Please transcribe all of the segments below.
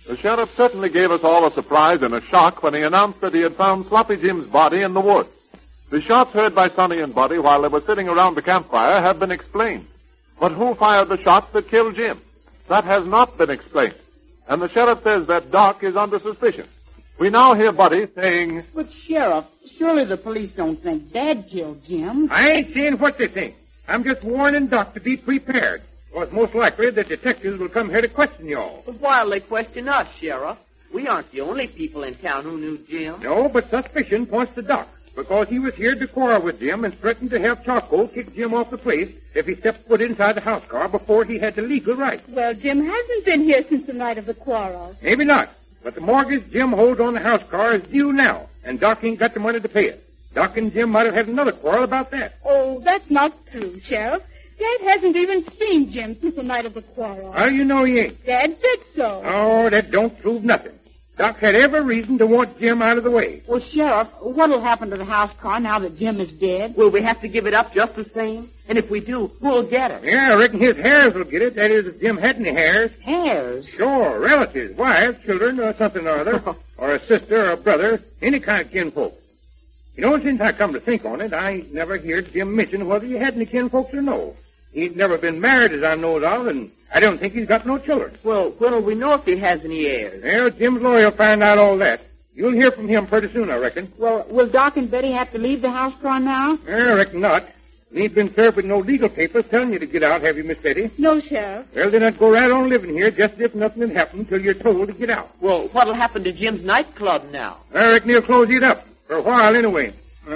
The sheriff certainly gave us all a surprise and a shock when he announced that he had found Sloppy Jim's body in the woods. The shots heard by Sonny and Buddy while they were sitting around the campfire have been explained. But who fired the shots that killed Jim? That has not been explained. And the sheriff says that Doc is under suspicion. We now hear Buddy saying, But, Sheriff, surely the police don't think Dad killed Jim. I ain't saying what they think. I'm just warning Doc to be prepared. Or it's most likely that detectives will come here to question you all. But why'll they question us, Sheriff? We aren't the only people in town who knew Jim. No, but suspicion points to Doc, because he was here to quarrel with Jim and threatened to have Charcoal kick Jim off the place if he stepped foot inside the house car before he had the legal right. Well, Jim hasn't been here since the night of the quarrel. Maybe not, but the mortgage Jim holds on the house car is due now, and Doc ain't got the money to pay it. Doc and Jim might have had another quarrel about that. Oh, that's not true, Sheriff. Dad hasn't even seen Jim since the night of the quarrel. How do you know he ain't? Dad said so. Oh, that don't prove nothing. Doc had every reason to want Jim out of the way. Well, Sheriff, what'll happen to the house car now that Jim is dead? Will we have to give it up just the same? And if we do, who'll get it? Yeah, I reckon his heirs will get it. That is, if Jim had any heirs. Heirs? Sure, relatives, wives, children, or something or other. Or a sister or a brother, any kind of kinfolk. You know, since I come to think on it, I ain't never heard Jim mention whether he had any kinfolks or no. He ain't never been married as I knows of, and I don't think he's got no children. Well, when'll we know if he has any heirs? Well, Jim's lawyer will find out all that. You'll hear from him pretty soon, I reckon. Well, will Doc and Betty have to leave the house car now? I reckon not. You ain't been served with no legal papers telling you to get out, have you, Miss Betty? No, Sheriff. Well, then I'd go right on living here just as if nothing had happened till you're told to get out. Well, what'll happen to Jim's nightclub now? I reckon he'll close it up. For a while, anyway.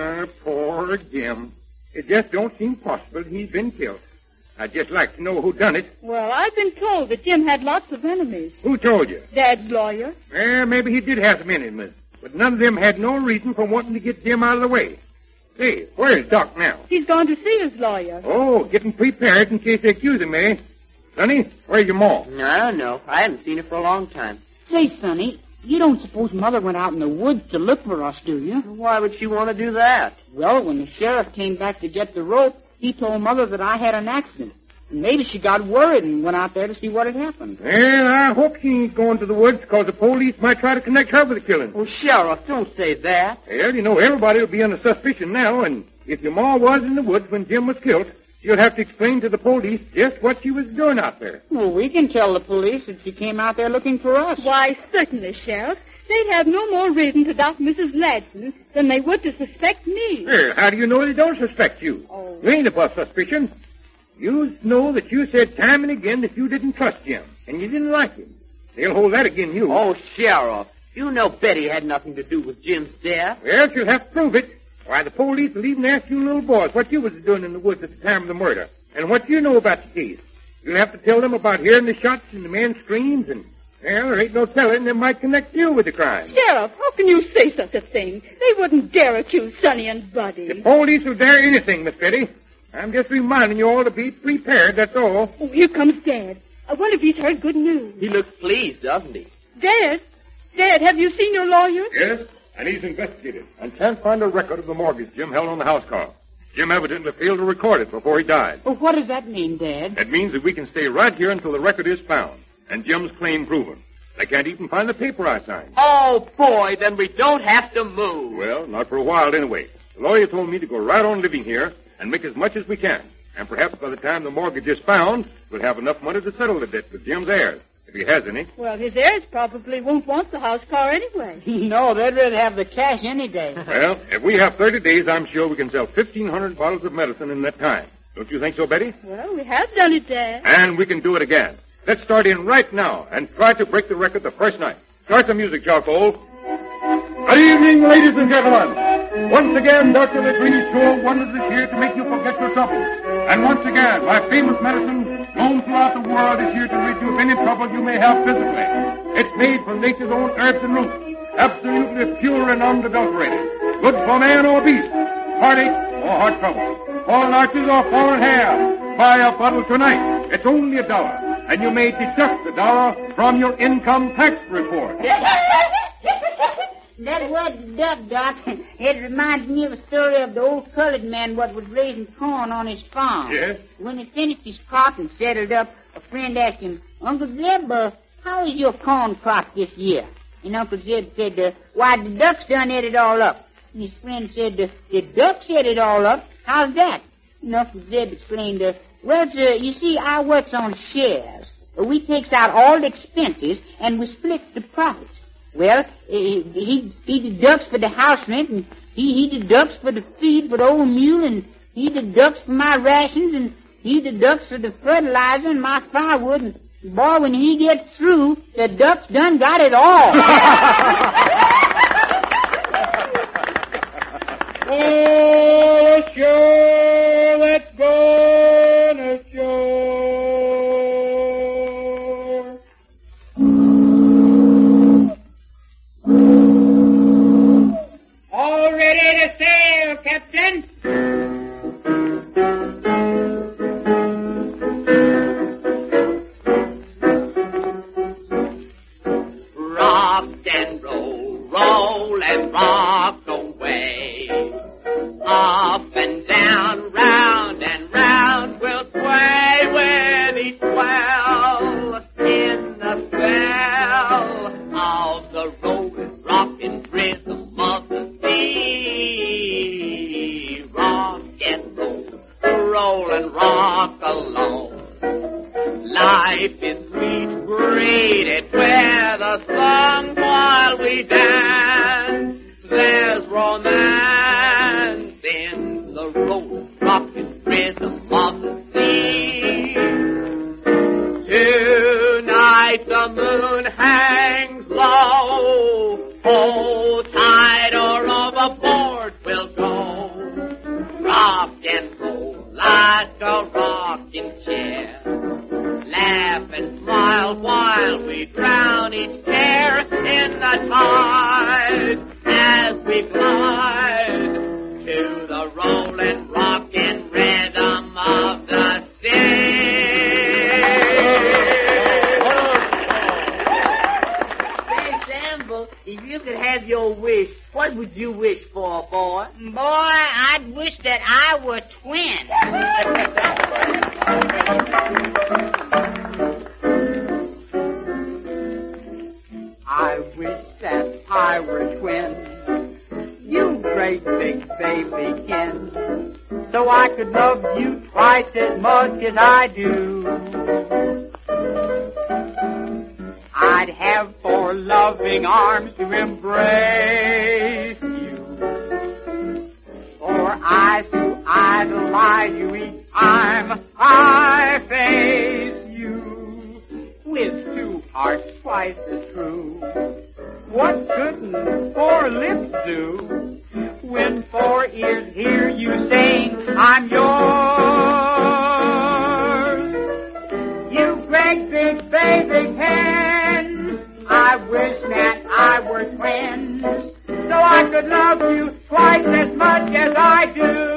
Poor Jim. It just don't seem possible he's been killed. I'd just like to know who done it. Well, I've been told that Jim had lots of enemies. Who told you? Dad's lawyer. Maybe he did have some enemies, but none of them had no reason for wanting to get Jim out of the way. Say, where's Doc now? He's gone to see his lawyer. Oh, getting prepared in case they accuse him, eh? Sonny, where's your ma? I don't know. I haven't seen her for a long time. Say, Sonny, you don't suppose Mother went out in the woods to look for us, do you? Why would she want to do that? Well, when the sheriff came back to get the rope, he told Mother that I had an accident. And maybe she got worried and went out there to see what had happened. Well, I hope she ain't going to the woods, because the police might try to connect her with the killing. Oh, Sheriff, don't say that. Well, you know, everybody will be under suspicion now, and if your ma was in the woods when Jim was killed, she'll have to explain to the police just what she was doing out there. Well, we can tell the police that she came out there looking for us. Why, certainly, Sheriff. They'd have no more reason to doubt Mrs. Ladson than they would to suspect me. Well, how do you know they don't suspect you? Oh. You ain't above suspicion. You know that you said time and again that you didn't trust Jim, and you didn't like him. They'll hold that against you. Oh, Sheriff, you know Betty had nothing to do with Jim's death. Well, she'll have to prove it. Why, the police will even ask you little boys what you was doing in the woods at the time of the murder, and what you know about the case. You'll have to tell them about hearing the shots and the man's screams, and, well, there ain't no telling they might connect you with the crime. Sheriff, how can you say such a thing? They wouldn't dare accuse Sonny and Buddy. The police will dare anything, Miss Betty. I'm just reminding you all to be prepared, that's all. Oh, here comes Dad. I wonder if he's heard good news. He looks pleased, doesn't he? Dad, have you seen your lawyer? Yes, and he's investigated and can't find a record of the mortgage Jim held on the house car. Jim evidently failed to record it before he died. Well, what does that mean, Dad? That means that we can stay right here until the record is found and Jim's claim proven. They can't even find the paper I signed. Oh, boy, then we don't have to move. Well, not for a while anyway. The lawyer told me to go right on living here and make as much as we can. And perhaps by the time the mortgage is found, we'll have enough money to settle the debt with Jim's heirs, if he has any. Well, his heirs probably won't want the house car anyway. No, they'd rather have the cash any day. Well, if we have 30 days, I'm sure we can sell 1,500 bottles of medicine in that time. Don't you think so, Betty? Well, we have done it, Dad. And we can do it again. Let's start in right now and try to break the record the first night. Start the music, Charcoal. Good evening, ladies and gentlemen. Once again, Dr. Legree's Show Wonders is here to make you forget your troubles. And once again, my famous medicine, known throughout the world, is here to rid you of any trouble you may have physically. It's made from nature's own herbs and roots, absolutely pure and unadulterated. Good for man or beast, heartache or heart trouble, fallen arches or fallen hair. Buy a bottle tonight. It's only $1, and you may deduct the $1 from your income tax report. That word duck, Doc, it reminds me of a story of the old colored man what was raising corn on his farm. Yes? When he finished his crop and settled up, a friend asked him, Uncle Zeb, how is your corn crop this year? And Uncle Zeb said, why, the ducks done ate it all up. And his friend said, the ducks ate it all up? How's that? And Uncle Zeb explained, well, sir, you see, I works on shares. We takes out all the expenses and we split the profits. Well, he deducts for the house rent, and he deducts for the feed for the old mule, and he deducts for my rations, and he deducts for the fertilizer and my firewood, and boy, when he gets through, the ducks done got it all. Oh, sure, let's go on a shore. All ready to sail, Captain? Rock and roll, roll and rock away. Up and down, round and round, we'll sway with each swell in the spell of the rolling, rocking rhythm of the sea. Rock and roll and rock alone. Life is sweet, braided with a song while we dance. There's romance in the rolling, rocking rhythm of the sea. Tonight the moon hangs low. Hold tight or overboard we'll go. Rock and roll like a rocking chair. Laugh and smile while we drown each care in the tide as we glide to the rolling, rocking rhythm of the sea. Say, Sambo, if you could have your wish, what would you wish for, boy? Boy, I'd wish that I were twins. I wish that I were twins, you great big baby kin, so I could love you twice as much as I do. I'd have 4 loving arms to embrace you, 4 eyes to idolize you each time I face you, with 2 hearts twice as true. What couldn't 4 lips do when 4 ears hear you saying, I'm yours? You great big baby hens, I wish that I were twins, so I could love you twice as much as I do.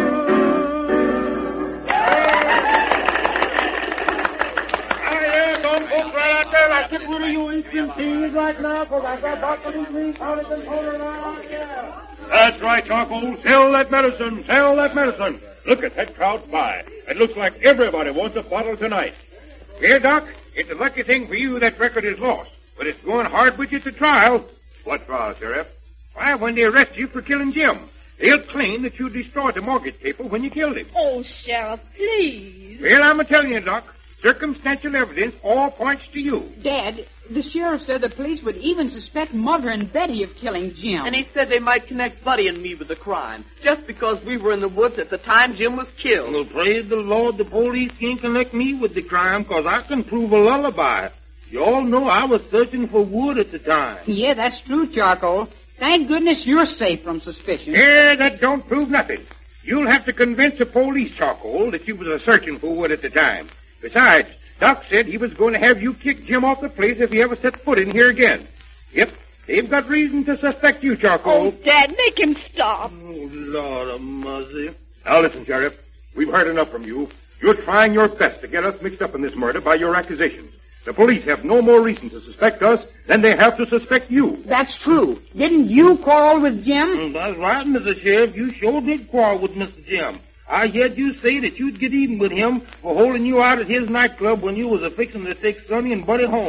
Get rid of you instant things right now, because I got Dr. Lee College and around here. That's right, Charcoal. Sell that medicine. Sell that medicine. Look at that crowd by. It looks like everybody wants a bottle tonight. Here, Doc, it's a lucky thing for you that record is lost, but it's going hard with you to trial. What trial, Sheriff? Why, when they arrest you for killing Jim, they'll claim that you destroyed the mortgage paper when you killed him. Oh, Sheriff, please. Well, I'm telling you, Doc, circumstantial evidence all points to you. Dad, the sheriff said the police would even suspect Mother and Betty of killing Jim. And he said they might connect Buddy and me with the crime, just because we were in the woods at the time Jim was killed. Well, praise the Lord, the police can't connect me with the crime, because I can prove a lullaby. You all know I was searching for wood at the time. Yeah, that's true, Charcoal. Thank goodness you're safe from suspicion. Yeah, that don't prove nothing. You'll have to convince the police, Charcoal, that you was searching for wood at the time. Besides, Doc said he was going to have you kick Jim off the place if he ever set foot in here again. Yep, they've got reason to suspect you, Charcoal. Oh, Dad, make him stop. Oh, Lord of mercy. Now listen, Sheriff. We've heard enough from you. You're trying your best to get us mixed up in this murder by your accusations. The police have no more reason to suspect us than they have to suspect you. That's true. Didn't you quarrel with Jim? That's right, Mr. Sheriff. You sure did quarrel with Mr. Jim. I heard you say that you'd get even with him for holding you out at his nightclub when you was a-fixing to take Sonny and Buddy home.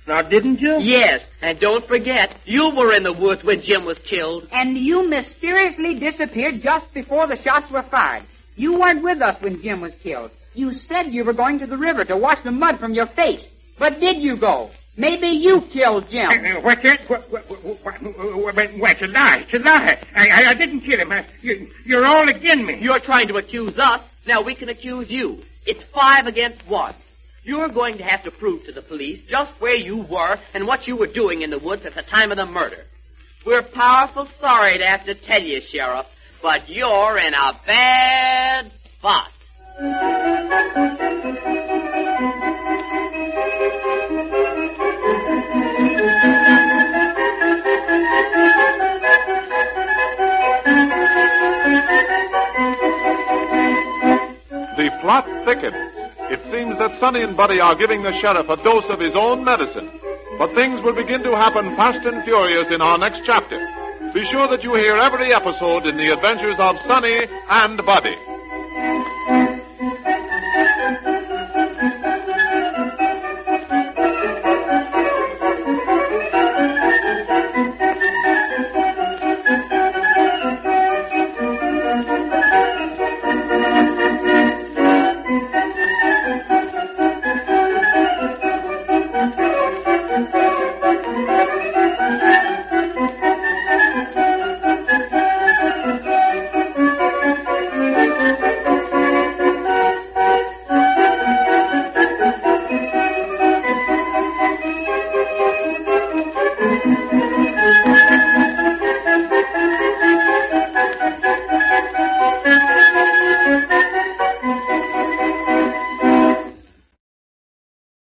Now, didn't you? Yes, and don't forget, you were in the woods when Jim was killed. And you mysteriously disappeared just before the shots were fired. You weren't with us when Jim was killed. You said you were going to the river to wash the mud from your face. But did you go? Maybe you killed Jim. What's that? What's a lie? It's a lie. I didn't kill him. You're all against me. You're trying to accuse us. Now we can accuse you. It's 5 against 1. You're going to have to prove to the police just where you were and what you were doing in the woods at the time of the murder. We're powerful sorry to have to tell you, Sheriff, but you're in a bad spot. The plot thickens. It seems that Sonny and Buddy are giving the sheriff a dose of his own medicine. But things will begin to happen fast and furious in our next chapter. Be sure that you hear every episode in the adventures of Sonny and Buddy.